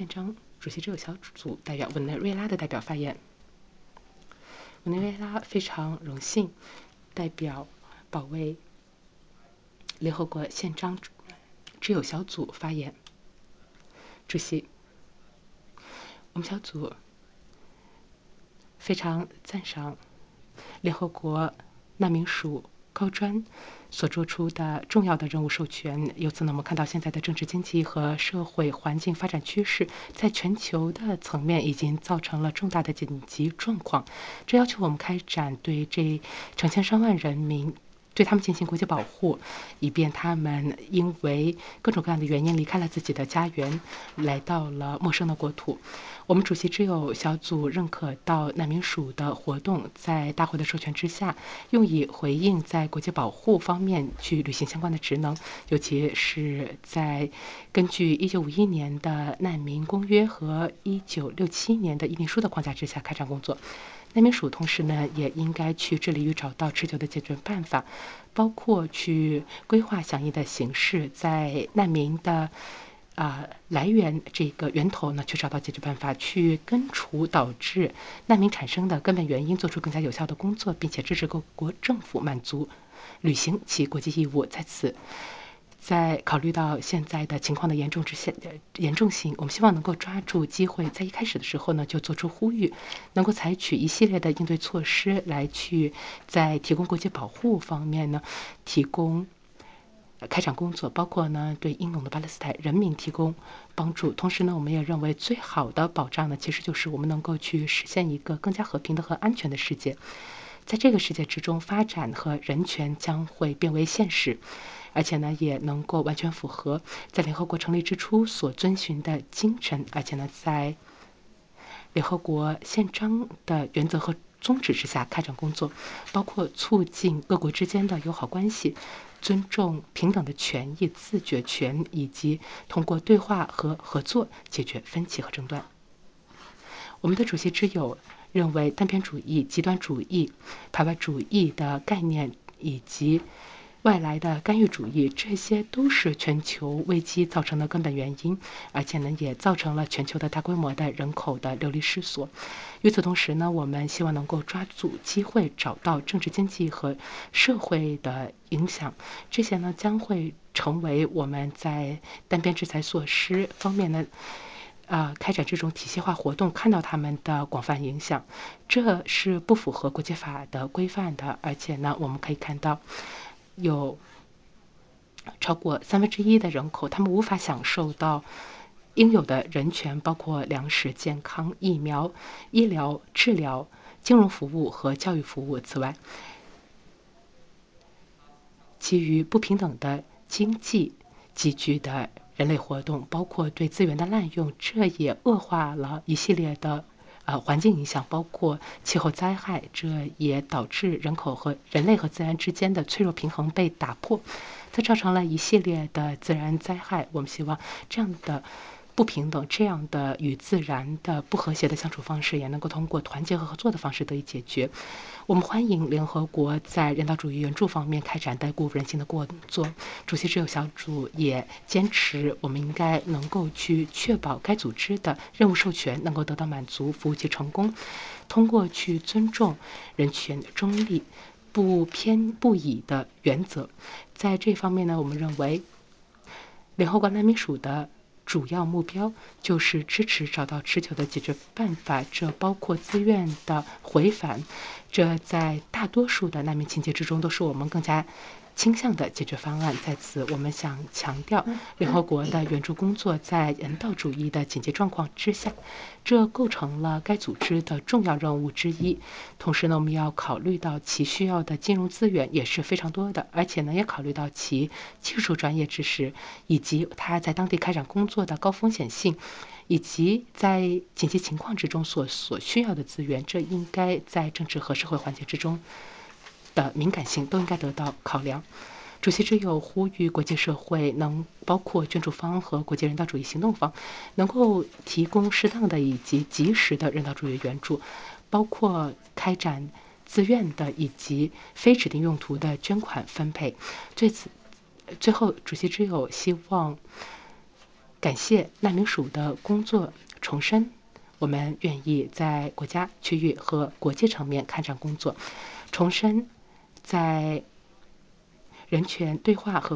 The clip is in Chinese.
宪章主席之友小组代表委内瑞拉的代表发言。委内瑞拉非常荣幸代表保卫联合国宪章之友小组发言。主席，我们小组非常赞赏联合国难民署高专所做出的重要的任务授权。由此呢，我们看到现在的政治经济和社会环境发展趋势在全球的层面已经造成了重大的紧急状况，这要求我们开展对这成千上万人民对他们进行国际保护，以便他们因为各种各样的原因离开了自己的家园，来到了陌生的国土。我们主席之友小组认可到难民署的活动在大会的授权之下，用以回应在国际保护方面去履行相关的职能，尤其是在根据1951年的难民公约和1967年的移民书的框架之下开展工作。难民署同时呢，也应该去致力于找到持久的解决办法，包括去规划响应的形式，在难民的来源这个源头呢，去找到解决办法，去根除导致难民产生的根本原因，做出更加有效的工作，并且支持各国政府满足履行其国际义务。在考虑到现在的情况的严重性，我们希望能够抓住机会，在一开始的时候呢，就做出呼吁，能够采取一系列的应对措施，来去在提供国际保护方面呢，开展工作，包括呢对英勇的巴勒斯坦人民提供帮助。同时呢，我们也认为最好的保障呢，其实就是我们能够去实现一个更加和平的和安全的世界。在这个世界之中，发展和人权将会变为现实，而且呢，也能够完全符合在联合国成立之初所遵循的精神，而且呢，在联合国宪章的原则和宗旨之下开展工作，包括促进各国之间的友好关系，尊重平等的权益、自决权，以及通过对话和合作解决分歧和争端。我们的主席之友认为，单边主义、极端主义、排外主义的概念以及外来的干预主义，这些都是全球危机造成的根本原因，而且呢，也造成了全球的大规模的人口的流离失所。与此同时呢，我们希望能够抓住机会，找到政治、经济和社会的影响，这些呢将会成为我们在单边制裁措施方面呢开展这种体系化活动，看到他们的广泛影响，这是不符合国际法的规范的。而且呢，我们可以看到有超过1/3的人口，他们无法享受到应有的人权，包括粮食、健康、疫苗、医疗、治疗、金融服务和教育服务。此外，基于不平等的经济集聚的人类活动，包括对资源的滥用，这也恶化了一系列的环境影响，包括气候灾害，这也导致人类和自然之间的脆弱平衡被打破，这造成了一系列的自然灾害。我们希望这样的不平等，这样的与自然的不和谐的相处方式，也能够通过团结和合作的方式得以解决。我们欢迎联合国在人道主义援助方面开展的鼓舞人心的工作。主席之友小组也坚持，我们应该能够去确保该组织的任务授权能够得到满足，服务其成功。通过去尊重人权中立、不偏不倚的原则，在这方面呢，我们认为联合国难民署的主要目标就是支持找到持久的解决办法，这包括自愿的回返，这在大多数的难民情节之中都是我们更加倾向的解决方案。在此，我们想强调，联合国的援助工作在人道主义的紧急状况之下，这构成了该组织的重要任务之一。同时呢，我们要考虑到其需要的金融资源也是非常多的，而且呢，也考虑到其技术专业知识，以及他在当地开展工作的高风险性，以及在紧急情况之中所需要的资源，这应该在政治和社会环境之中的敏感性都应该得到考量。主席之友呼吁国际社会包括捐助方和国际人道主义行动方，能够提供适当的以及及时的人道主义援助，包括开展自愿的以及非指定用途的捐款分配。最后，主席之友希望感谢难民署的工作，重申我们愿意在国家、区域和国际层面开展工作，重申在人权对话和